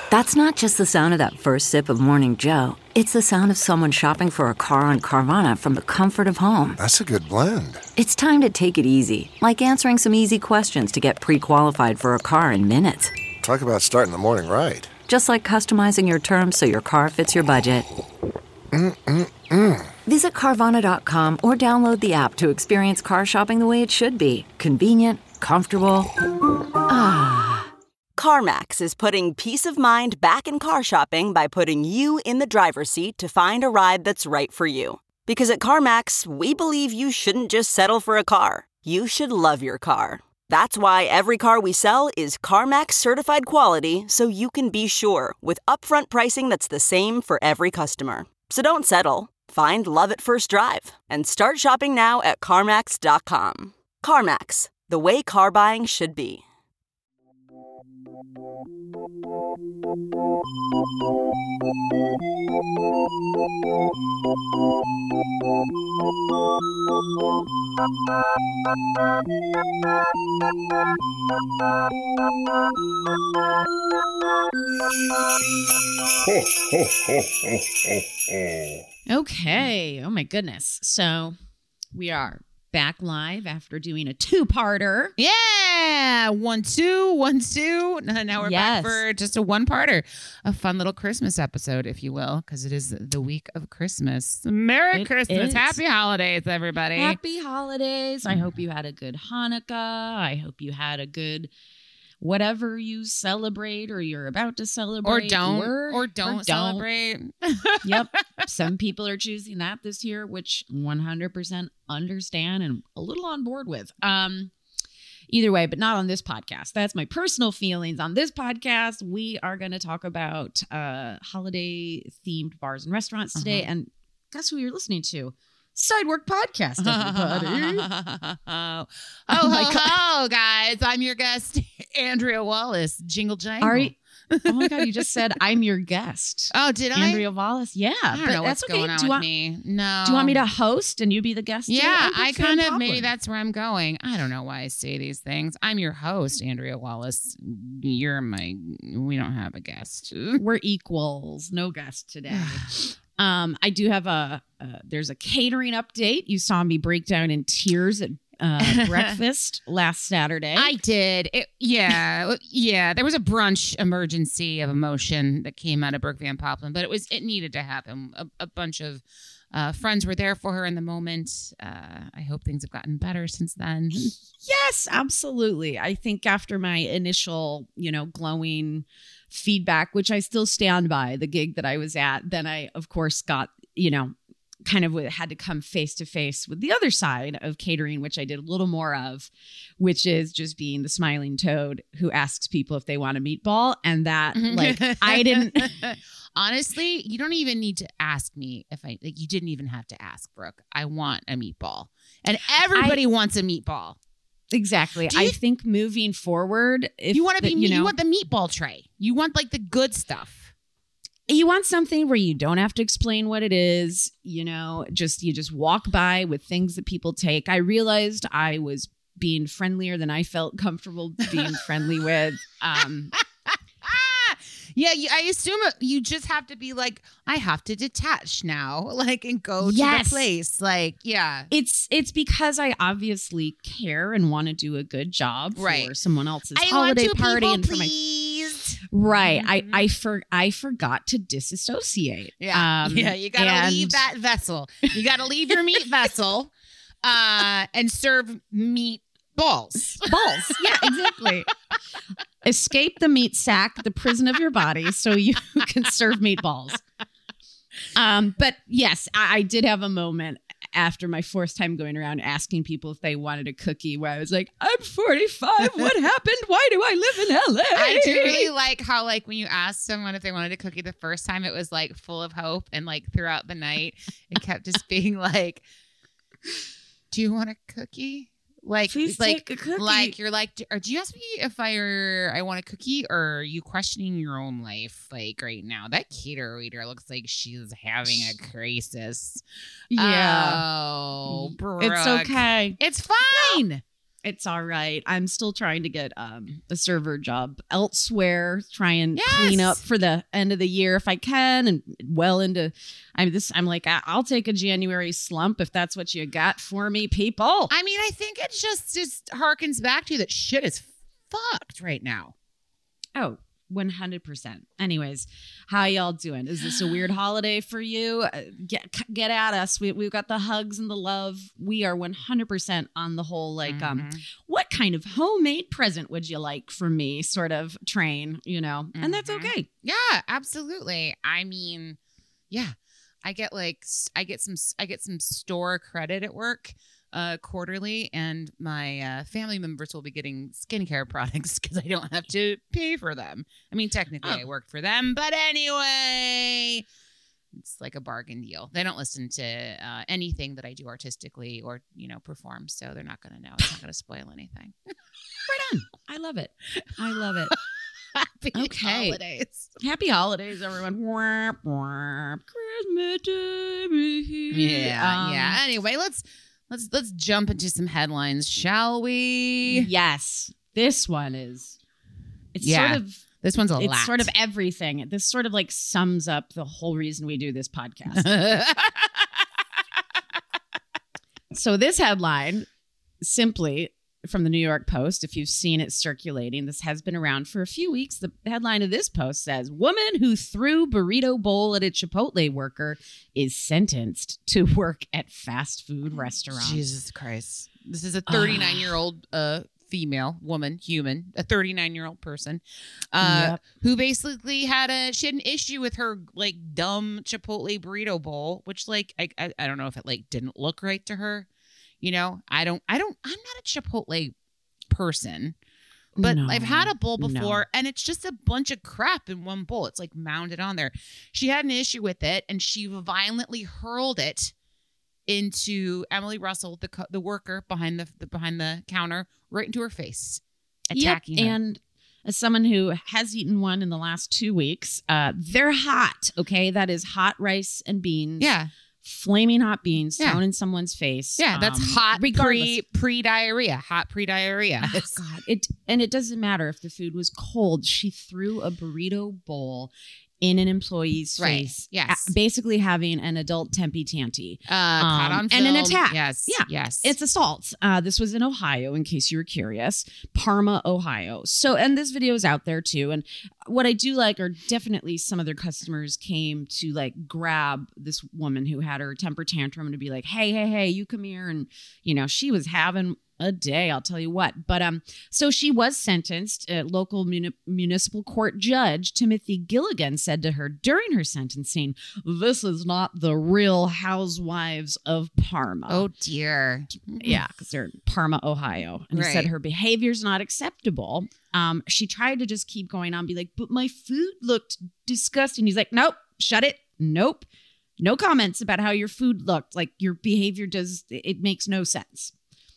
That's not just the sound of that first sip of Morning Joe. It's the sound of someone shopping for a car on Carvana from the comfort of home. That's a good blend. It's time to take it easy, like answering some easy questions to get pre-qualified for a car in minutes. Talk about starting the morning right. Just like customizing your terms so your car fits your budget. Visit Carvana.com or download the app to experience car shopping the way it should be. Convenient, comfortable. CarMax is putting peace of mind back in car shopping by putting you in the driver's seat to find a ride that's right for you. Because at CarMax, we believe you shouldn't just settle for a car. You should love your car. That's why every car we sell is CarMax certified quality, so you can be sure with upfront pricing that's the same for every customer. So don't settle. Find love at first drive and start shopping now at CarMax.com. CarMax, the way car buying should be. Okay. Oh my goodness. So we are back live after doing a two-parter. Yeah. 1, 2, 1, 2. Now we're back for just a one-parter. A fun little Christmas episode, if you will, because it is the week of Christmas. Merry Christmas. Happy holidays, everybody. Happy holidays. I hope you had a good Hanukkah. I hope you had a good whatever you celebrate or you're about to celebrate. Or don't celebrate. Yep. Some people are choosing that this year, which 100% understand and a little on board with. Either way, but not on this podcast. That's my personal feelings. On this podcast, we are going to talk about holiday-themed bars and restaurants today. And guess who you're listening to? Sidework Podcast, everybody. Hello, guys. I'm your guest, Andrea Wallace. Jingle jangle. Oh my God, you just said I'm your guest. Oh, did I? Andrea Wallace. Yeah. I don't know what's going on with me. No. Do you want me to host and you be the guest? Yeah, I kind of, maybe that's where I'm going. I don't know why I say these things. I'm your host, Andrea Wallace. We don't have a guest. We're equals. No guest today. I do have there's a catering update. You saw me break down in tears at breakfast last Saturday. I did. Yeah. There was a brunch emergency of emotion that came out of Brooke Van Poppelen, but it needed to happen. A bunch of friends were there for her in the moment. I hope things have gotten better since then. Yes, absolutely. I think after my initial, glowing feedback, which I still stand by, the gig that I was at, then I, of course, got, kind of had to come face to face with the other side of catering, which I did a little more of, which is just being the smiling toad who asks people if they want a meatball. And that, I didn't. Honestly, you don't even need to ask me you didn't even have to ask, Brooke. I want a meatball. And everybody wants a meatball. Exactly. I think moving forward, if you want to you want the meatball tray. You want the good stuff. You want something where you don't have to explain what it is, you just walk by with things that people take. I realized I was being friendlier than I felt comfortable being friendly with. Yeah, I assume you just have to be I have to detach now, and go to the place. Yeah. It's because I obviously care and want to do a good job for someone else's I holiday want to party people and for please. Right. Mm-hmm. I forgot to disassociate. Yeah. You got to leave that vessel. You got to leave your meat vessel and serve meat balls. Yeah, exactly. Escape the meat sack, the prison of your body, so you can serve meatballs. But yes, I did have a moment after my fourth time going around asking people if they wanted a cookie where I was like, I'm 45. What happened? Why do I live in LA? I do really like how when you asked someone if they wanted a cookie the first time, it was full of hope. And throughout the night, it kept just being do you want a cookie? Please take a cookie. You're do you ask me if I want a cookie, or are you questioning your own life right now? That caterer waiter looks like she's having a crisis. Yeah. Oh, Brooke. It's okay. It's fine. No. It's all right. I'm still trying to get a server job elsewhere. Try and clean up for the end of the year if I can, and well into. I'm like, I'll take a January slump if that's what you got for me, people. I mean, I think it just harkens back to that shit is fucked right now. Oh, 100%. Anyways, how y'all doing? Is this a weird holiday for you? Get at us. We've got the hugs and the love. We are 100% on the whole, like, what kind of homemade present would you like from me sort of train, and that's okay. Yeah, absolutely. I mean, yeah, I get some store credit at work quarterly, and my family members will be getting skincare products because I don't have to pay for them. I mean, technically I work for them, but anyway, it's like a bargain deal. They don't listen to anything that I do artistically or, perform, so they're not going to know. It's not going to spoil anything. Right on. I love it. Happy holidays. Happy holidays, everyone. Christmas Day. Yeah. Anyway, let's jump into some headlines, shall we? Yes. This one is. This one's a lot. It's sort of everything. This sort of like sums up the whole reason we do this podcast. So this headline, simply from the New York Post, if you've seen it circulating, this has been around for a few weeks. The headline of this post says, "Woman who threw burrito bowl at a Chipotle worker is sentenced to work at fast food restaurant." Jesus Christ. This is a 39-year-old human, a 39-year-old person who basically had an issue with her like dumb Chipotle burrito bowl, which like I don't know if it like didn't look right to her. I'm not a Chipotle person, but I've had a bowl before and it's just a bunch of crap in one bowl. It's like mounded on there. She had an issue with it and she violently hurled it into Emily Russell, the worker behind the counter, right into her face, attacking her. And as someone who has eaten one in the last 2 weeks, they're hot. Okay. That is hot rice and beans. Yeah. Flaming hot beans thrown in someone's face. Yeah, that's hot pre-diarrhea. Hot pre-diarrhea. Oh, God. It doesn't matter if the food was cold. She threw a burrito bowl in an employee's face. Yes. Basically having an adult tempy tanty. Caught on film. And an attack. Yes. Yeah. Yes. It's assault. This was in Ohio, in case you were curious. Parma, Ohio. So, and this video is out there too. And what I do like are definitely some of their customers came to like grab this woman who had her temper tantrum and to be like, hey, you come here. And, she was having a day, I'll tell you what. But so she was sentenced. A local municipal court judge, Timothy Gilligan, said to her during her sentencing, "This is not the Real Housewives of Parma." Oh, dear. Yeah, because they're in Parma, Ohio. And he said her behavior's not acceptable. She tried to just keep going on, be like, "But my food looked disgusting." He's like, "Nope, shut it. Nope. No comments about how your food looked. Like your behavior it makes no sense."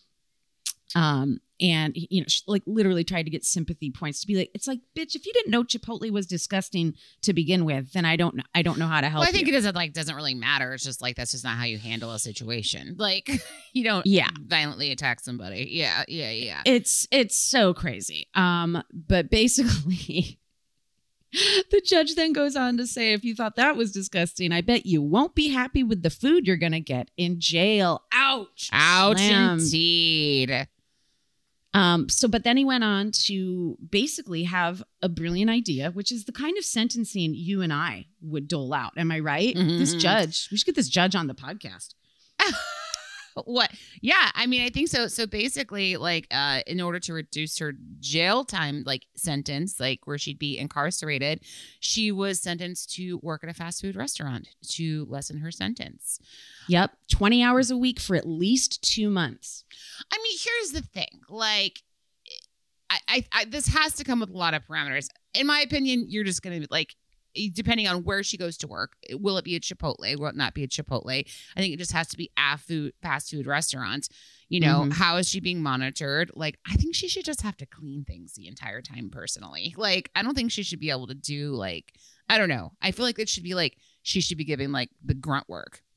And she like literally tried to get sympathy points to be like, it's like, bitch, if you didn't know Chipotle was disgusting to begin with, then I don't know how to help. Well, I think it doesn't really matter. It's just like, that's just not how you handle a situation. Like you don't violently attack somebody. Yeah. It's so crazy. But basically the judge then goes on to say, if you thought that was disgusting, I bet you won't be happy with the food you're going to get in jail. Ouch. Ouch, indeed. But then he went on to basically have a brilliant idea, which is the kind of sentencing you and I would dole out. Am I right? Mm-hmm. This judge, we should get this judge on the podcast. What? Yeah, I mean, I think so. So basically, like, in order to reduce her jail time, like sentence, like where she'd be incarcerated, she was sentenced to work at a fast food restaurant to lessen her sentence. Yep, 20 hours a week for at least 2 months. I mean, here's the thing. Like, I this has to come with a lot of parameters. In my opinion, you're just going to be like, depending on where she goes to work, will it be a Chipotle? Will it not be a Chipotle? I think it just has to be a fast food restaurant. How is she being monitored? Like, I think she should just have to clean things the entire time personally. Like, I don't think she should be able to do like, I don't know. I feel like it should be like, she should be giving like the grunt work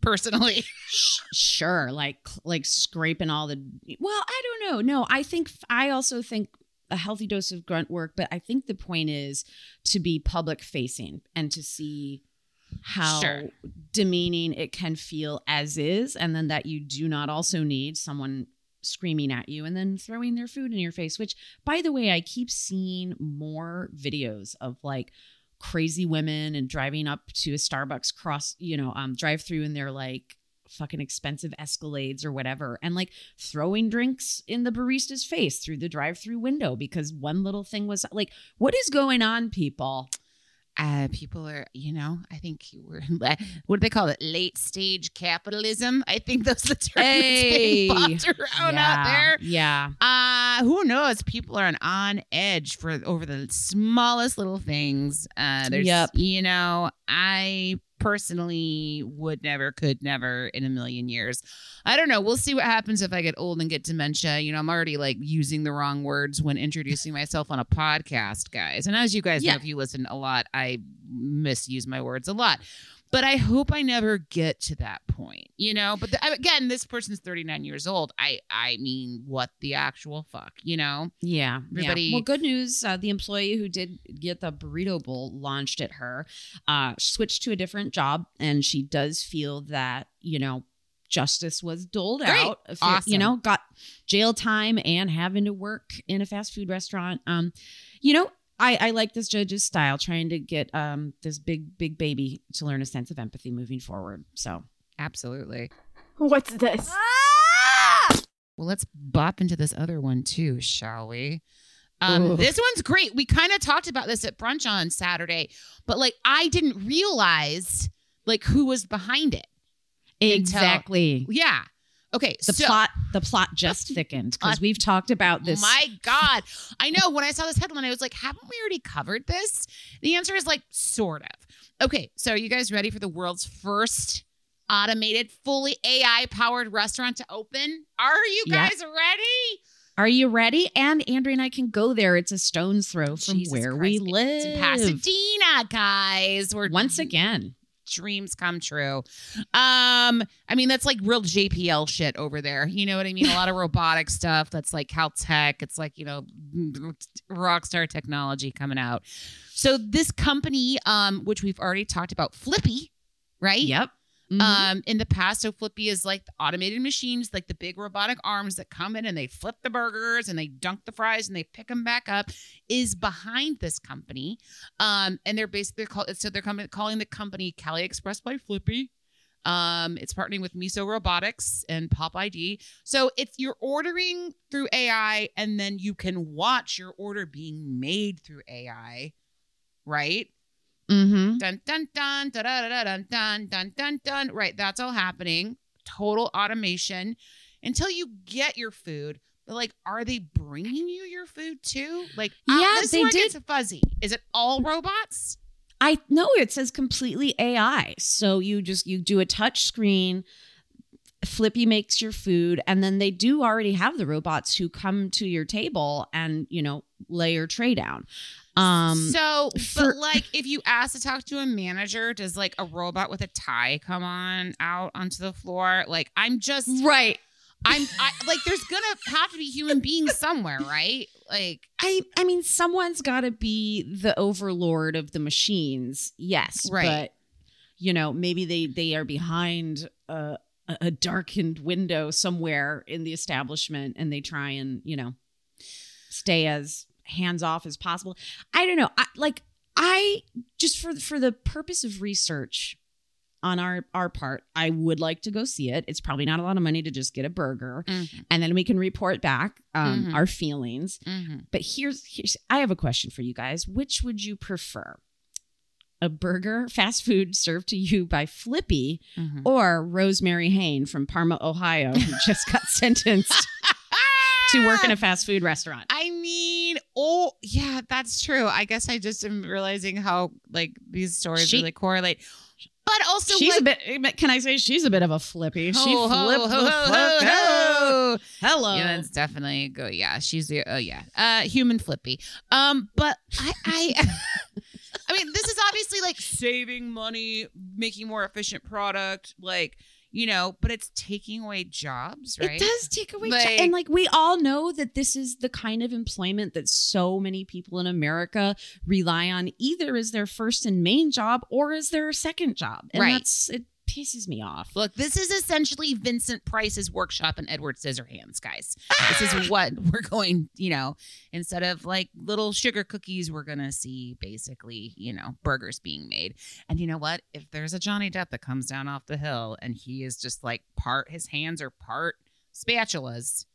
personally. Sure, like scraping all the. Well, I don't know. No, I also think a healthy dose of grunt work, but I think the point is to be public facing and to see how demeaning it can feel as is, and then that you do not also need someone screaming at you and then throwing their food in your face, which, by the way, I keep seeing more videos of like crazy women and driving up to a Starbucks drive through in their like fucking expensive Escalades or whatever, and like throwing drinks in the barista's face through the drive-through window because one little thing was like, what is going on, people? People are, I think what do they call it? Late stage capitalism. I think those are the terms being popped around out there. Yeah. Who knows? People are on edge over the smallest little things. I personally could never in a million years. I don't know. We'll see what happens if I get old and get dementia. I'm already like using the wrong words when introducing myself on a podcast, guys. And as you guys know, if you listen a lot, I misuse my words a lot. But I hope I never get to that point, But again, this person's 39 years old. I mean, what the actual fuck, Yeah. Everybody. Well, good news. The employee who did get the burrito bowl launched at her switched to a different job, and she does feel that, justice was doled out. Awesome. Got jail time and having to work in a fast food restaurant. I like this judge's style, trying to get this big baby to learn a sense of empathy moving forward. So absolutely. What's this? Well, let's bop into this other one too, shall we? This one's great. We kind of talked about this at brunch on Saturday, but like I didn't realize like who was behind it. Exactly. Yeah. Okay. The plot just thickened because we've talked about this. My God. I know. When I saw this headline, I was like, haven't we already covered this? The answer is like, sort of. Okay. So are you guys ready for the world's first automated, fully AI-powered restaurant to open? Are you guys ready? Are you ready? And Andrea and I can go there. It's a stone's throw from Jesus where Christ. we live. It's in Pasadena, guys. We're once again. Dreams come true. I mean, that's like real JPL shit over there. You know what I mean? A lot of robotic stuff. That's like Caltech. It's like, rockstar technology coming out. So this company, which we've already talked about, Flippy, right? Yep. Mm-hmm. In the past, so Flippy is like the automated machines, like the big robotic arms that come in and they flip the burgers and they dunk the fries and they pick them back up, is behind this calling the company Cali Express by Flippy. It's partnering with Miso Robotics and Pop ID. So you're ordering through AI and then you can watch your order being made through AI, right? Mm-hmm. Dun dun dun dun dun dun dun dun dun dun. Right, that's all happening. Total automation until you get your food. But like, are they bringing you your food too? Like, this they one did. gets fuzzy. Is it all robots? I know it says completely AI. So you do a touch screen. Flippy makes your food, and then they do already have the robots who come to your table and lay your tray down. But like, if you ask to talk to a manager, does like a robot with a tie come out onto the floor? Like, I'm just right. I like, there's gonna have to be human beings somewhere, right? Like, I mean, someone's got to be the overlord of the machines. Yes, right. But maybe they are behind a darkened window somewhere in the establishment, and they try and stay as hands off as possible. I don't know. I just for the purpose of research on our part, I would like to go see it. It's probably not a lot of money to just get a burger, and then we can report back our feelings. Mm-hmm. But here's I have a question for you guys. Which would you prefer? A burger, fast food served to you by Flippy, or Rosemary Hain from Parma, Ohio, who just got sentenced to work in a fast food restaurant? I mean, yeah, that's true. I guess I just am realizing how like these stories really correlate. But also, she's a bit. Can I say she's a bit of a Flippy? She flipped the ho. Hello. Yeah, that's definitely go. Yeah, she's the human Flippy. But I mean, this is obviously like saving money, making more efficient product. Like, but it's taking away jobs, right? It does take away Like- jobs. And like we all know that this is the kind of employment that so many people in America rely on, either as their first and main job or as their second job. And Right. it pisses me off. Look, this is essentially Vincent Price's workshop and Edward Scissorhands, guys. This is what we're going, instead of like little sugar cookies, we're going to see basically, burgers being made. And you know what? If there's a Johnny Depp that comes down off the hill and he is just like his hands are part spatulas,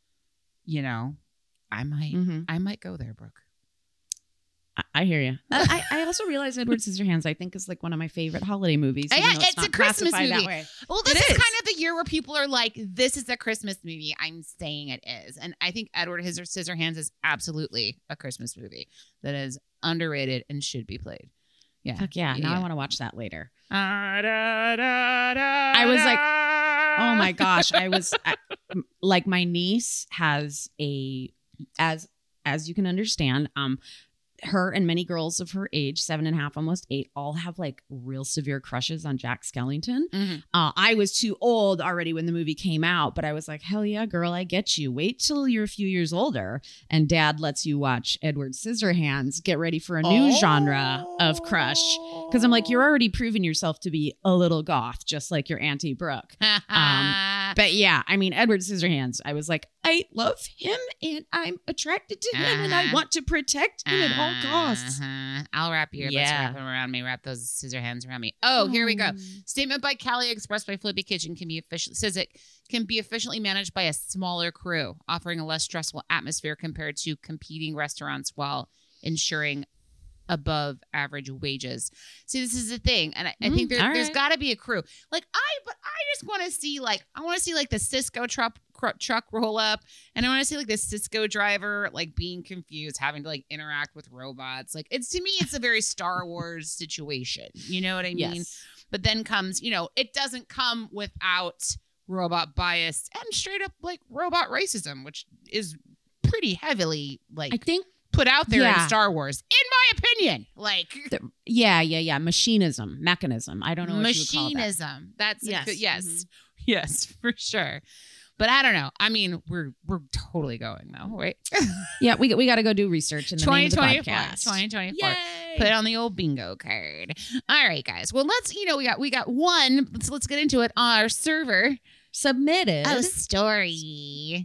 I might go there, Brooke. I hear you. I also realize Edward Scissorhands, I think, is like one of my favorite holiday movies. Yeah, even though it's not a Christmas classified movie. that way. Well, this It is is. kind of the year where people are like, this is a Christmas movie. I'm saying it is. And I think Edward Scissorhands is absolutely a Christmas movie that is underrated and should be played. Yeah. Fuck yeah. Now I want to watch that later. I was like, oh my gosh. Like my niece has as you can understand, her and many girls of her age, 7.5, almost 8, all have like real severe crushes on Jack Skellington. Mm-hmm. I was too old already when the movie came out, but I was like, hell yeah, girl, I get you. Wait till you're a few years older and dad lets you watch Edward Scissorhands. Get ready for a new genre of crush. Because I'm like, you're already proving yourself to be a little goth, just like your Auntie Brooke. But yeah, I mean, Edward Scissorhands, I was like, I love him and I'm attracted to him and I want to protect him at all costs. I'll wrap you. Let's wrap them around me. Wrap those scissor hands around me. Oh, here we go. Statement by Callie expressed by Flippy Kitchen can be efficiently managed by a smaller crew, offering a less stressful atmosphere compared to competing restaurants while ensuring above average wages. See, this is the thing, and I think there's got to be a crew. Like I just want to see the Cisco truck roll up, and I want to see like the Cisco driver like being confused, having to like interact with robots. Like to me, it's a very Star Wars situation. You know what I mean? Yes. But then comes, it doesn't come without robot bias and straight up like robot racism, which is pretty heavily like I think put out there in Star Wars, in my opinion. Like, mechanism. I don't know what you would call that. Machinism. That's Yes. Yes, for sure. But I don't know. I mean, we're totally going though, right? Yeah, we got to go do research in the name of the 2024. podcast. Yay. Put it on the old bingo card. All right, guys. Well, let's we got one. Let's get into it. Our server Submitted a story.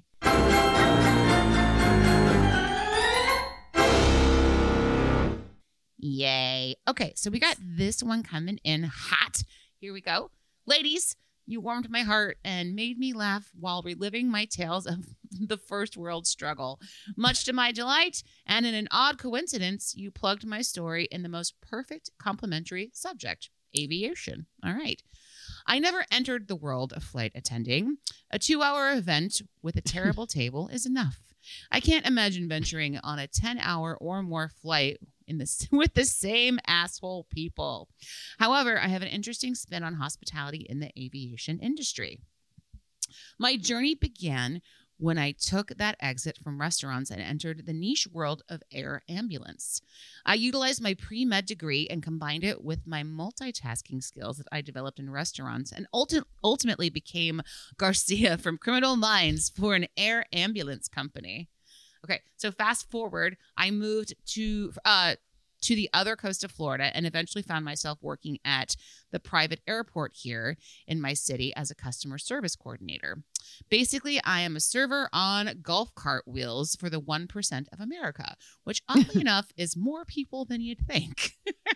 Yay. Okay, so we got this one coming in hot. Here we go. Ladies, you warmed my heart and made me laugh while reliving my tales of the first world struggle. Much to my delight, and in an odd coincidence, you plugged my story in the most perfect complementary subject, aviation. All right. I never entered the world of flight attending. A 2-hour event with a terrible table is enough. I can't imagine venturing on a 10-hour or more flight with the same asshole people. However, I have an interesting spin on hospitality in the aviation industry. My journey began when I took that exit from restaurants and entered the niche world of air ambulance. I utilized my pre-med degree and combined it with my multitasking skills that I developed in restaurants and ultimately became Garcia from Criminal Minds for an air ambulance company. Okay, so fast forward, I moved to the other coast of Florida and eventually found myself working at the private airport here in my city as a customer service coordinator. Basically, I am a server on golf cart wheels for the 1% of America, which oddly enough is more people than you'd think.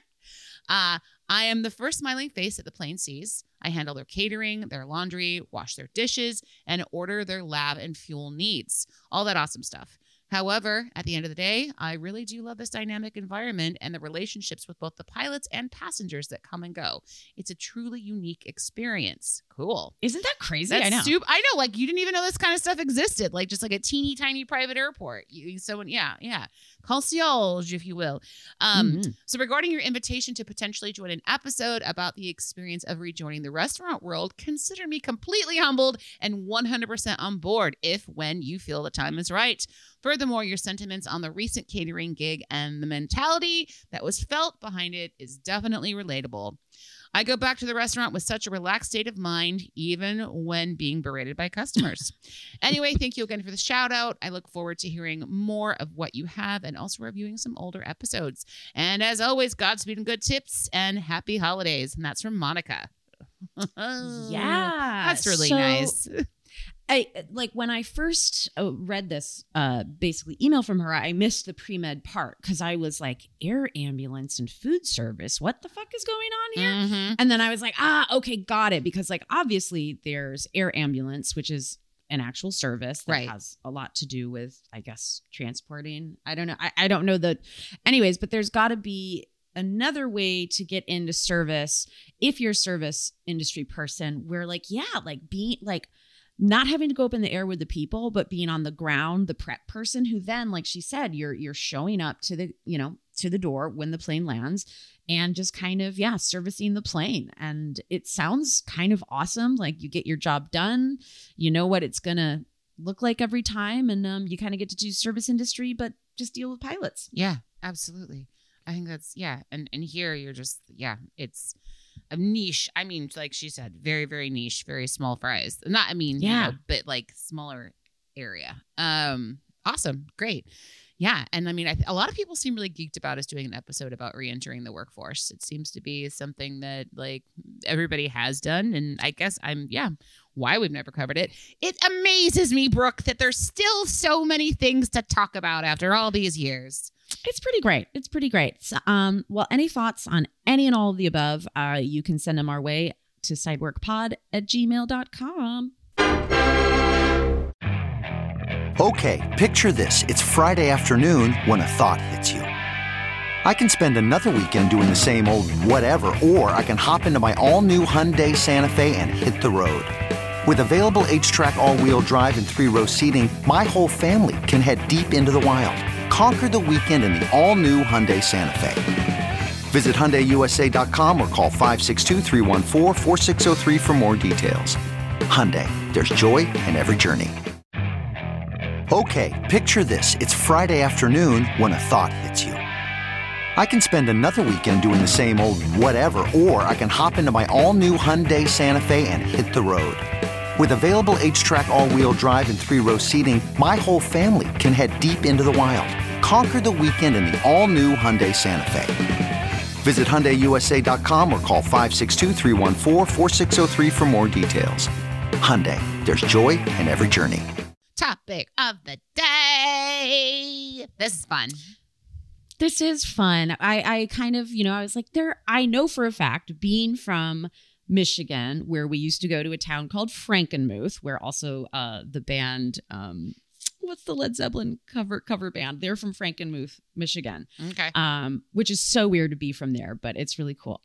I am the first smiling face that the plane sees. I handle their catering, their laundry, wash their dishes, and order their lab and fuel needs. All that awesome stuff. However, at the end of the day, I really do love this dynamic environment and the relationships with both the pilots and passengers that come and go. It's a truly unique experience. Cool. Isn't that crazy? That's I know. I know. Like, you didn't even know this kind of stuff existed. Like, just like a teeny tiny private airport. Yeah. Concierge, if you will. So regarding your invitation to potentially join an episode about the experience of rejoining the restaurant world, consider me completely humbled and 100% on board when you feel the time is right. Furthermore, your sentiments on the recent catering gig and the mentality that was felt behind it is definitely relatable. I go back to the restaurant with such a relaxed state of mind, even when being berated by customers. Anyway, thank you again for the shout out. I look forward to hearing more of what you have and also reviewing some older episodes. And as always, Godspeed and good tips and happy holidays. And that's from Monica. Yeah. That's really nice. I like when I first read this basically email from her, I missed the pre-med part because I was like, air ambulance and food service. What the fuck is going on here? Mm-hmm. And then I was like, okay, got it. Because like obviously there's air ambulance, which is an actual service that has a lot to do with, I guess, transporting. I don't know. I don't know anyways, but there's got to be another way to get into service if you're a service industry person where like, being like, not having to go up in the air with the people, but being on the ground, the prep person who then, like she said, you're showing up to the door when the plane lands and just kind of, servicing the plane. And it sounds kind of awesome. Like you get your job done, you know what it's going to look like every time. And you kind of get to do service industry, but just deal with pilots. Yeah, absolutely. I think that's, And here you're just, it's a niche. I mean, like she said, very, very niche, very small fries. But like smaller area. Awesome. Great. Yeah. And I mean, a lot of people seem really geeked about us doing an episode about re-entering the workforce. It seems to be something that like everybody has done. And I guess why we've never covered it. It amazes me, Brooke, that there's still so many things to talk about after all these years. It's pretty great. So, well, any thoughts on any and all of the above, you can send them our way to sideworkpod@gmail.com. Okay, picture this. It's Friday afternoon when a thought hits you. I can spend another weekend doing the same old whatever, or I can hop into my all-new Hyundai Santa Fe and hit the road. With available H-Track all-wheel drive and 3-row seating, my whole family can head deep into the wild. Conquer the weekend in the all-new Hyundai Santa Fe. Visit HyundaiUSA.com or call 562-314-4603 for more details. Hyundai, there's joy in every journey. Okay, picture this. It's Friday afternoon when a thought hits you. I can spend another weekend doing the same old whatever, or I can hop into my all-new Hyundai Santa Fe and hit the road. With available H-Track all-wheel drive and 3-row seating, my whole family can head deep into the wild. Conquer the weekend in the all-new Hyundai Santa Fe. Visit HyundaiUSA.com or call 562-314-4603 for more details. Hyundai, there's joy in every journey. Topic of the day. This is fun. This is fun. I kind of, I was like, I know for a fact, being from Michigan, where we used to go to a town called Frankenmuth, where also the band, what's the Led Zeppelin cover band? They're from Frankenmuth, Michigan. Okay. Which is so weird to be from there, but it's really cool.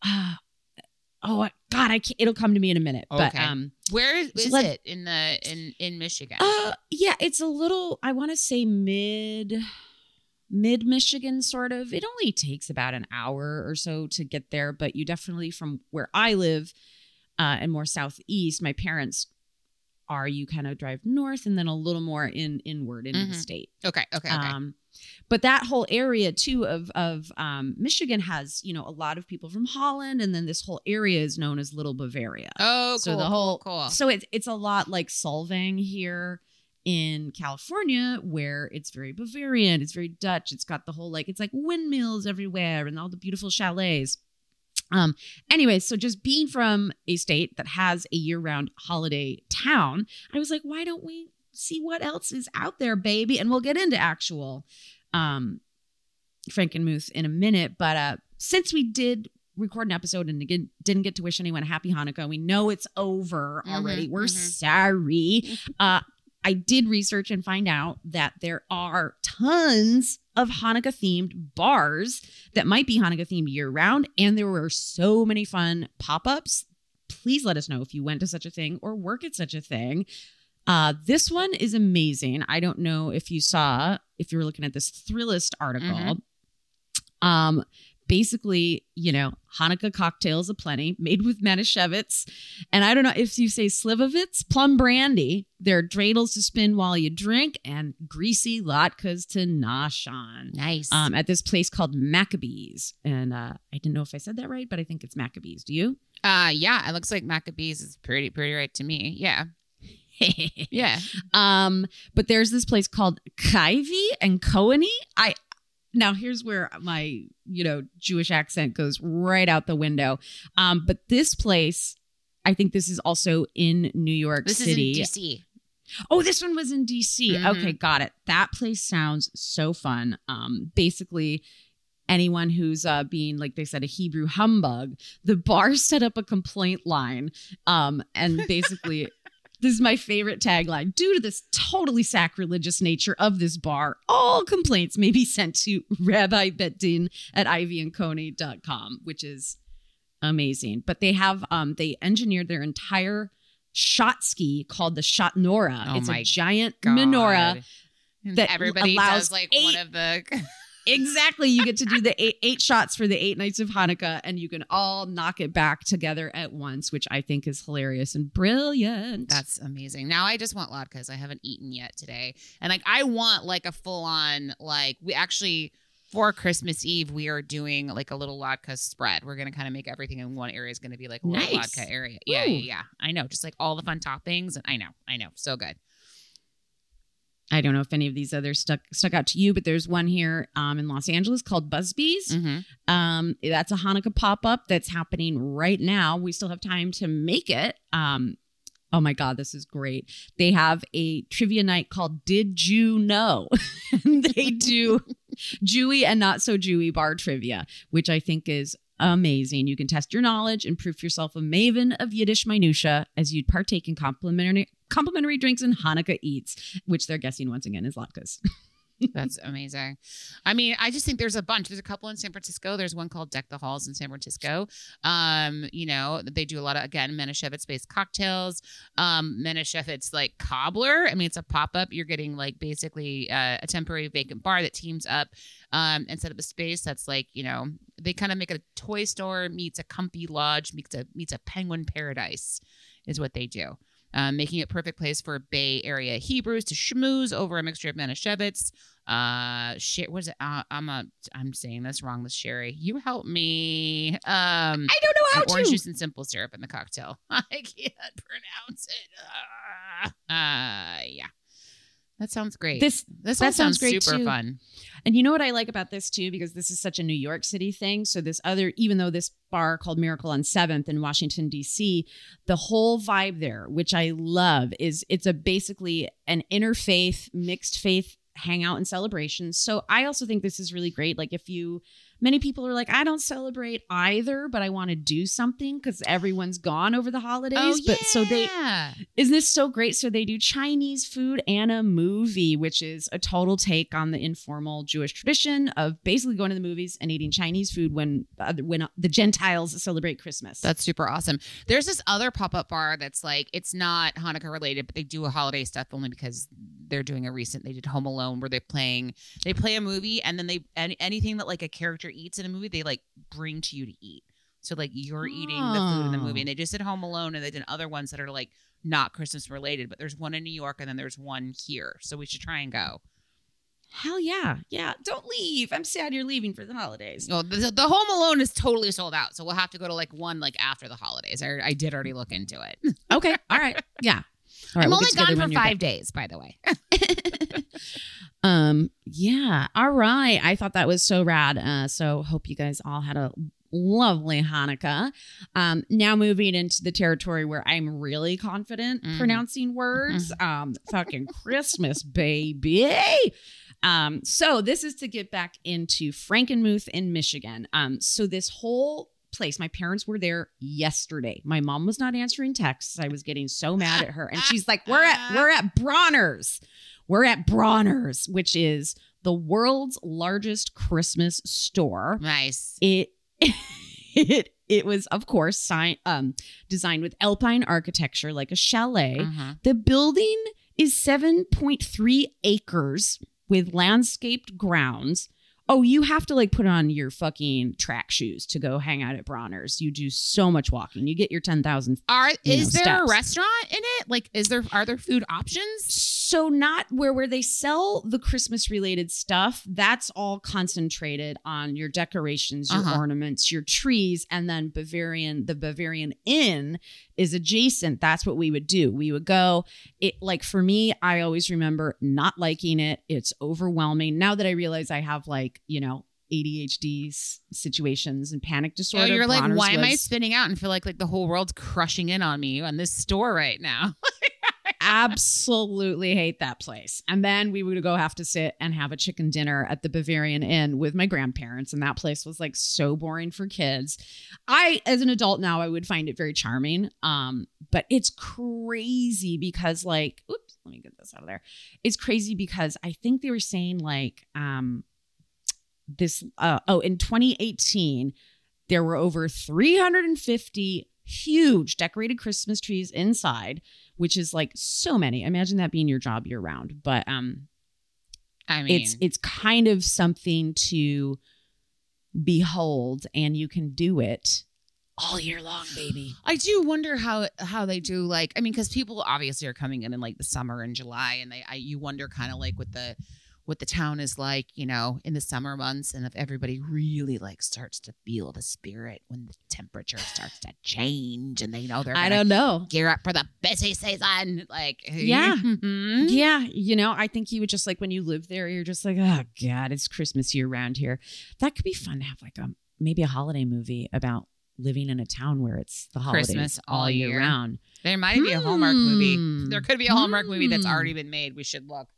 Oh God, I can't, it'll come to me in a minute. Okay. But where is it in Michigan? It's a little, I want to say mid Michigan, sort of. It only takes about an hour or so to get there, but you definitely, from where I live and more southeast, my parents are, you kind of drive north and then a little more inward into the state. Okay. But that whole area too of Michigan has, a lot of people from Holland, and then this whole area is known as Little Bavaria. Oh, so cool, the whole cool. So it's a lot like Solvang here in California, where it's very Bavarian, it's very Dutch. It's got the whole it's like windmills everywhere and all the beautiful chalets. Anyway, so just being from a state that has a year-round holiday town, I was like, why don't we see what else is out there, baby? And we'll get into actual Frankenmuth in a minute. But since we did record an episode and again didn't get to wish anyone a happy Hanukkah, we know it's over already. We're sorry. I did research and find out that there are tons of Hanukkah themed bars that might be Hanukkah themed year round. And there were so many fun pop-ups. Please let us know if you went to such a thing or work at such a thing. This one is amazing. I don't know if you were looking at this Thrillist article. basically, Hanukkah cocktails aplenty made with Manischewitz. And I don't know if you say Slivovitz, plum brandy. There are dreidels to spin while you drink and greasy latkes to nosh on. Nice. At this place called Maccabees. And I didn't know if I said that right, but I think it's Maccabees. Do you? Yeah, it looks like Maccabees is pretty right to me. Yeah. Yeah. But there's this place called Kaivi and Coheny. Now here's where my, Jewish accent goes right out the window. But this place, I think this is also in New York City. This is in DC. Oh, this one was in DC. Mm-hmm. Okay, got it. That place sounds so fun. Basically, anyone who's being, like they said, a Hebrew humbug, the bar set up a complaint line. And basically, this is my favorite tagline. Due to this totally sacrilegious nature of this bar, all complaints may be sent to Rabbi Bet-Din at ivyandconey.com, which is amazing. But they have, they engineered their entire shot ski called the Shotnora. Oh, it's my a giant God. menorah that everybody allows does like 8 one of the Exactly. You get to do the eight shots for the 8 nights of Hanukkah, and you can all knock it back together at once, which I think is hilarious and brilliant. That's amazing. Now I just want latkes. I haven't eaten yet today. And like I want like a full on, like we actually for Christmas Eve, we are doing like a little latke spread. We're going to kind of make everything in one area is going to be like a little Nice. latke area. Ooh. Yeah. I know. Just like all the fun toppings. And I know. So good. I don't know if any of these others stuck out to you, but there's one here in Los Angeles called Busby's. Mm-hmm. That's a Hanukkah pop-up that's happening right now. We still have time to make it. Oh my God, this is great. They have a trivia night called Did You Know? And they do Jewy and not so Jewy bar trivia, which I think is amazing. You can test your knowledge and prove yourself a maven of Yiddish minutia as you'd partake in complimentary drinks and Hanukkah eats, which they're guessing once again is latkes. That's amazing. I mean, I just think there's a bunch. There's a couple in San Francisco. There's one called Deck the Halls in San Francisco. They do a lot of, again, Manischewitz-based cocktails. Manischewitz like cobbler. I mean, it's a pop-up. You're getting like basically a temporary vacant bar that teams up and set up a space that's like, they kind of make a toy store meets a comfy lodge, meets a penguin paradise is what they do. Making it perfect place for Bay Area Hebrews to schmooze over a mixture of Manischewitz. What is it? I'm saying this wrong. This sherry. You help me. I don't know how to. Orange juice and simple syrup in the cocktail. I can't pronounce it. Yeah. That sounds great. This sounds great super too. fun. And you know what I like about this too, because this is such a New York City thing. So even though this bar called Miracle on 7th in Washington, D.C., the whole vibe there, which I love, is it's basically an interfaith, mixed faith hangout and celebration. So I also think this is really great. Like many people are like, I don't celebrate either, but I want to do something because everyone's gone over the holidays. Oh, But so yeah. isn't this so great? So they do Chinese food and a movie, which is a total take on the informal Jewish tradition of basically going to the movies and eating Chinese food when the Gentiles celebrate Christmas. That's super awesome. There's this other pop-up bar that's like, it's not Hanukkah related, but they do a holiday stuff only because they're doing they did Home Alone where they play a movie and then anything that like a character eats in a movie, they like bring to you to eat. So like you're eating the food in the movie, and they just did Home Alone, and they did other ones that are like not Christmas related, but there's one in New York and then there's one here. So we should try and go. Hell yeah. Yeah. Don't leave. I'm sad you're leaving for the holidays. No, the Home Alone is totally sold out. So we'll have to go to like one like after the holidays. I did already look into it. Okay. All right. Yeah. All right, I'm we'll only get together gone when for you're 5 back. days, by the way. Yeah. All right. I thought that was so rad. So hope you guys all had a lovely Hanukkah. Now moving into the territory where I'm really confident pronouncing words. Fucking Christmas, baby. So this is to get back into Frankenmuth in Michigan. So this whole place, my parents were there yesterday. My mom was not answering texts. I was getting so mad at her, and she's like, "We're at Bronner's. We're at Bronner's, which is the world's largest Christmas store." Nice. It was, of course, designed with Alpine architecture, like a chalet. The building is 7.3 acres with landscaped grounds. Oh, you have to like put on your fucking track shoes to go hang out at Bronner's. You do so much walking. You get your 10,000. Is there steps. a restaurant in it? Like, are there food options? So not where they sell the Christmas related stuff. That's all concentrated on your decorations, your ornaments, your trees, and then the Bavarian Inn is adjacent. That's what we would do. We would go. It like for me, I always remember not liking it. It's overwhelming. Now that I realize I have like, ADHD situations and panic disorder. Oh, you're like, Bronner's why am I spinning out and feel like the whole world's crushing in on me on this store right now? Absolutely hate that place. And then we would go have to sit and have a chicken dinner at the Bavarian Inn with my grandparents. And that place was like so boring for kids. As an adult now, I would find it very charming. But it's crazy because like, oops, let me get this out of there. It's crazy because I think they were saying like, in 2018, there were over 350 huge decorated Christmas trees inside, which is like so many. Imagine that being your job year round. But I mean, it's kind of something to behold, and you can do it all year long, baby. I do wonder how they do, like, I mean, because people obviously are coming in like the summer and July, and you wonder kind of like what the town is like, in the summer months, and if everybody really like starts to feel the spirit when the temperature starts to change, and they know they're I don't know, gear up for the busy season, like yeah. I think you would just like when you live there, you're just like, oh god, it's Christmas year round here. That could be fun to have like maybe a holiday movie about living in a town where it's the holidays Christmas all year round. There might be a Hallmark movie. There could be a Hallmark movie that's already been made. We should look.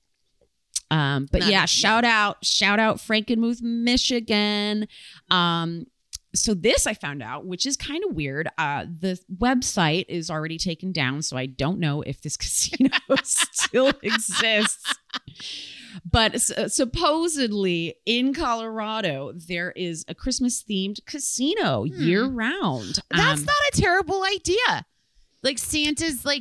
Shout out Frankenmuth, Michigan. So this I found out, which is kind of weird. The website is already taken down, so I don't know if this casino still exists. But supposedly in Colorado, there is a Christmas themed casino year round. That's not a terrible idea. Like Santa's like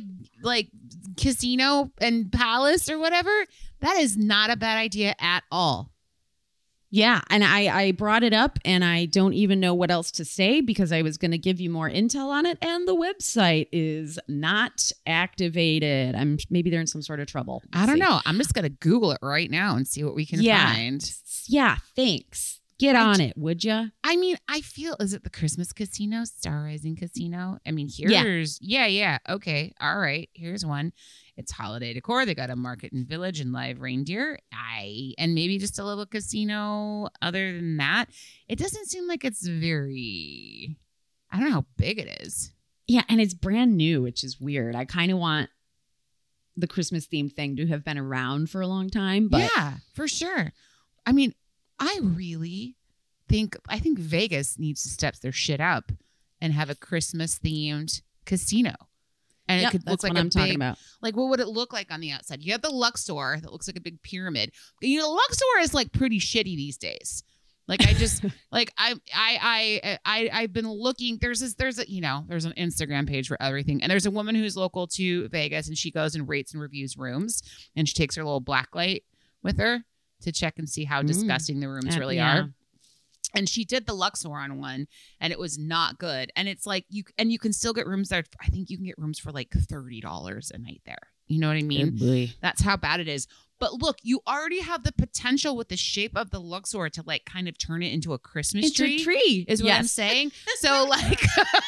casino and palace or whatever. That is not a bad idea at all. Yeah. And I brought it up and I don't even know what else to say because I was going to give you more intel on it. And the website is not activated. Maybe they're in some sort of trouble. I don't know. I'm just going to Google it right now and see what we can find. Yeah. Thanks. Get on it, would you? I mean, I feel, is it the Christmas Casino, Star Rising Casino? I mean, here's, yeah. Okay. All right. Here's one. It's holiday decor. They got a market and village and live reindeer. And maybe just a little casino. Other than that, it doesn't seem like it's very, I don't know how big it is. Yeah. And it's brand new, which is weird. I kind of want the Christmas themed thing to have been around for a long time. But yeah, for sure. I mean, I think Vegas needs to step their shit up and have a Christmas themed casino. And it could look like I'm talking about. Like, what would it look like on the outside? You have the Luxor that looks like a big pyramid. Luxor is like pretty shitty these days. Like I just like I've been looking. There's an Instagram page for everything, and there's a woman who's local to Vegas, and she goes and rates and reviews rooms, and she takes her little black light with her to check and see how disgusting the rooms really are. And she did the Luxor on one, and it was not good. And it's like you can still get rooms there. I think you can get rooms for like $30 a night there. You know what I mean? That's how bad it is. But look, you already have the potential with the shape of the Luxor to like kind of turn it into a Christmas tree. Is what I'm saying. So like,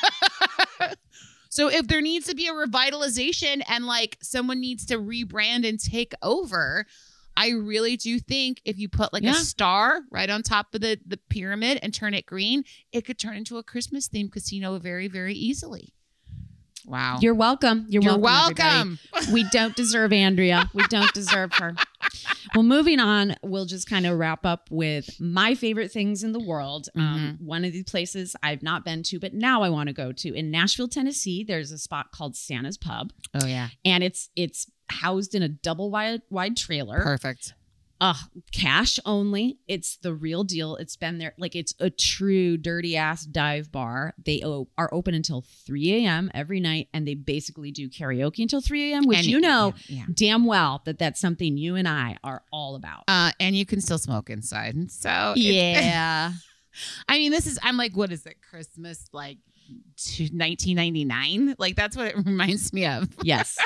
so if there needs to be a revitalization and like someone needs to rebrand and take over, I really do think if you put like a star right on top of the pyramid and turn it green, it could turn into a Christmas themed casino very, very easily. Wow. You're welcome. You're welcome. We don't deserve Andrea. We don't deserve her. Well, moving on, we'll just kind of wrap up with my favorite things in the world. One of the places I've not been to, but now I want to go to. In Nashville, Tennessee, there's a spot called Santa's Pub. Oh, yeah. And it's housed in a double wide trailer. Perfect. Cash only. It's the real deal. It's been there. Like, it's a true dirty ass dive bar. They are open until 3 a.m. every night, and they basically do karaoke until 3 a.m., which damn well that's something you and I are all about. And you can still smoke inside. So yeah. I mean, I'm like, what is it? Christmas, like 1999? Like, that's what it reminds me of. Yes.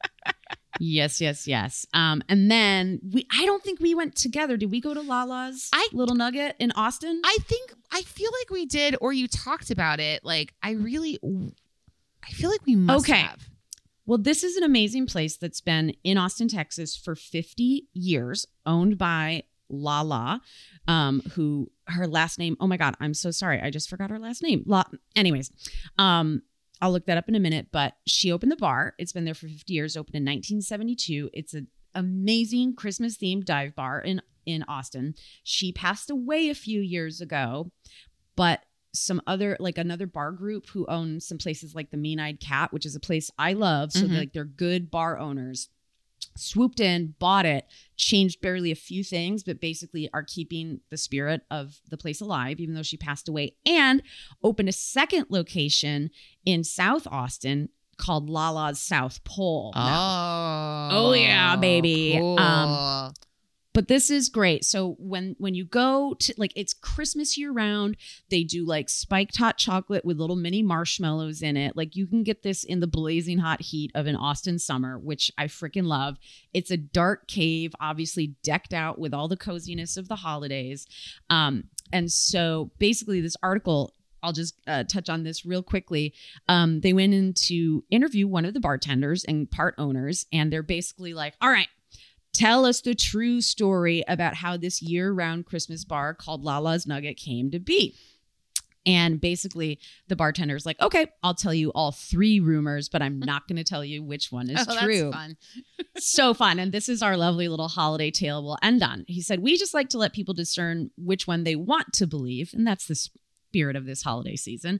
Yes. And then I don't think we went together. Did we go to Lala's Little Nugget in Austin? I feel like we did, or you talked about it. Like, I feel like we must have. Well, this is an amazing place that's been in Austin, Texas for 50 years, owned by Lala, who her last name, oh my God, I'm so sorry. I just forgot her last name. Anyways, I'll look that up in a minute, but she opened the bar. It's been there for 50 years, opened in 1972. It's an amazing Christmas themed dive bar in Austin. She passed away a few years ago, but some other, like another bar group who owns some places like the Mean Eyed Cat, which is a place I love. So they're good bar owners. Swooped in, bought it, changed barely a few things, but basically are keeping the spirit of the place alive, even though she passed away, and opened a second location in South Austin called Lala's South Pole. Oh yeah, baby. Cool. But this is great. So when you go to, like, it's Christmas year round, they do like spiked hot chocolate with little mini marshmallows in it. Like, you can get this in the blazing hot heat of an Austin summer, which I freaking love. It's a dark cave, obviously decked out with all the coziness of the holidays. And so basically this article, I'll just touch on this real quickly. They went in to interview one of the bartenders and part owners, and they're basically like, all right, tell us the true story about how this year-round Christmas bar called Lala's Nugget came to be. And basically, the bartender's like, okay, I'll tell you all 3 rumors, but I'm not going to tell you which one is true. That's fun. So fun. And this is our lovely little holiday tale we'll end on. He said, we just like to let people discern which one they want to believe. And that's the spirit of this holiday season.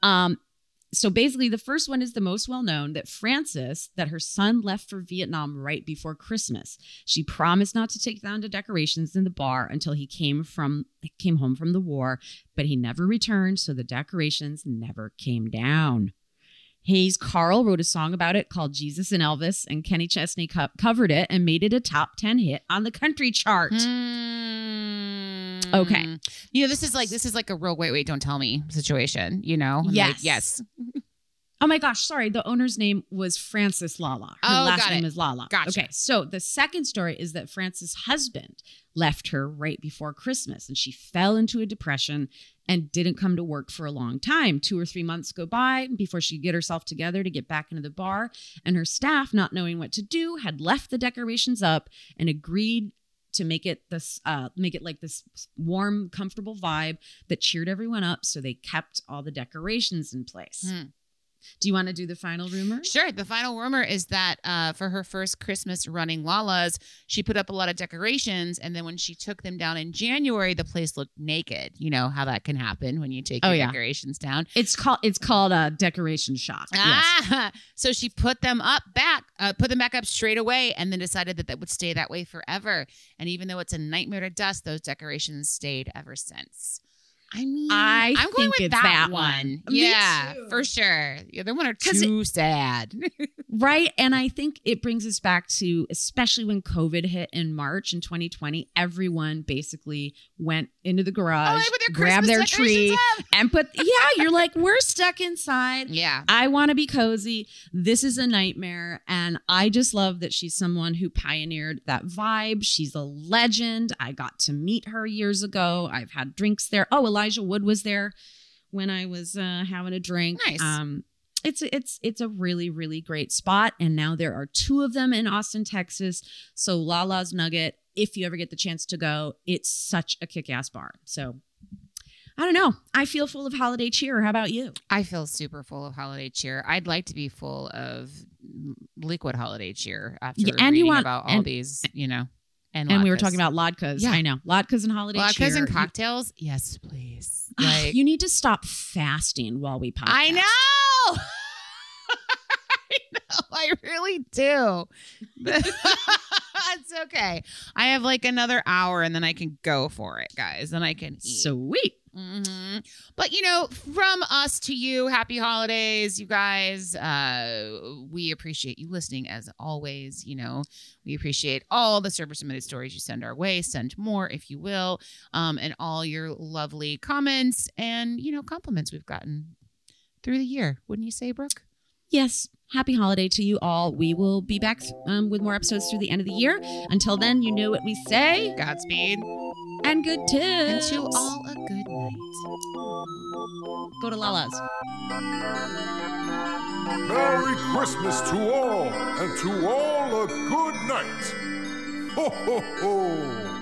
So basically, the first one is the most well-known, that Frances, that her son left for Vietnam right before Christmas. She promised not to take down the decorations in the bar until he came home from the war, but he never returned, so the decorations never came down. Hayes Carll wrote a song about it called Jesus and Elvis, and Kenny Chesney covered it and made it a top 10 hit on the country chart. Okay. You know, this is like a real wait, don't tell me situation, you know? Yes. Like, yes. Oh my gosh, sorry. The owner's name was Frances Lala. Her last name is Lala. Gotcha. Okay, so the second story is that Frances' husband left her right before Christmas, and she fell into a depression and didn't come to work for a long time. 2 or 3 months go by before she could get herself together to get back into the bar, and her staff, not knowing what to do, had left the decorations up and agreed to make it like this warm, comfortable vibe that cheered everyone up. So they kept all the decorations in place. Do you want to do the final rumor? Sure. The final rumor is that for her first Christmas running Lala's, she put up a lot of decorations, and then when she took them down in January, the place looked naked. You know how that can happen when you take your decorations down. It's called a decoration shock. Yes. So she put them back up straight away, and then decided that would stay that way forever. And even though it's a nightmare to dust, those decorations stayed ever since. I mean, I'm going with that one. Yeah, for sure. The other one are too sad. Right. And I think it brings us back to, especially when COVID hit in March in 2020, everyone basically went into the garage, grabbed their tree and you're like, we're stuck inside. Yeah. I want to be cozy. This is a nightmare. And I just love that she's someone who pioneered that vibe. She's a legend. I got to meet her years ago. I've had drinks there. Oh, Elijah Wood was there when I was having a drink. Nice. It's a really, really great spot. And now there are 2 of them in Austin, Texas. So Lala's Nugget, if you ever get the chance to go, it's such a kick-ass bar. So I don't know. I feel full of holiday cheer. How about you? I feel super full of holiday cheer. I'd like to be full of liquid holiday cheer after reading about all these, you know. And we were talking about latkes. Yeah. I know. Latkes and holiday cheer. Latkes and cocktails? Yes, please. Like, you need to stop fasting while we podcast. I know. I really do. It's okay. I have like another hour and then I can go for it, guys. Then I can eat. Sweet. Mm-hmm. But, from us to you, happy holidays, you guys. We appreciate you listening as always. We appreciate all the server submitted stories you send our way. Send more if you will. And all your lovely comments and, compliments we've gotten through the year. Wouldn't you say, Brooke? Yes. Happy holiday to you all. We will be back with more episodes through the end of the year. Until then, you know what we say. Godspeed. And good tips. And to all a good night. Go to Lala's. Merry Christmas to all, and to all a good night. Ho, ho, ho.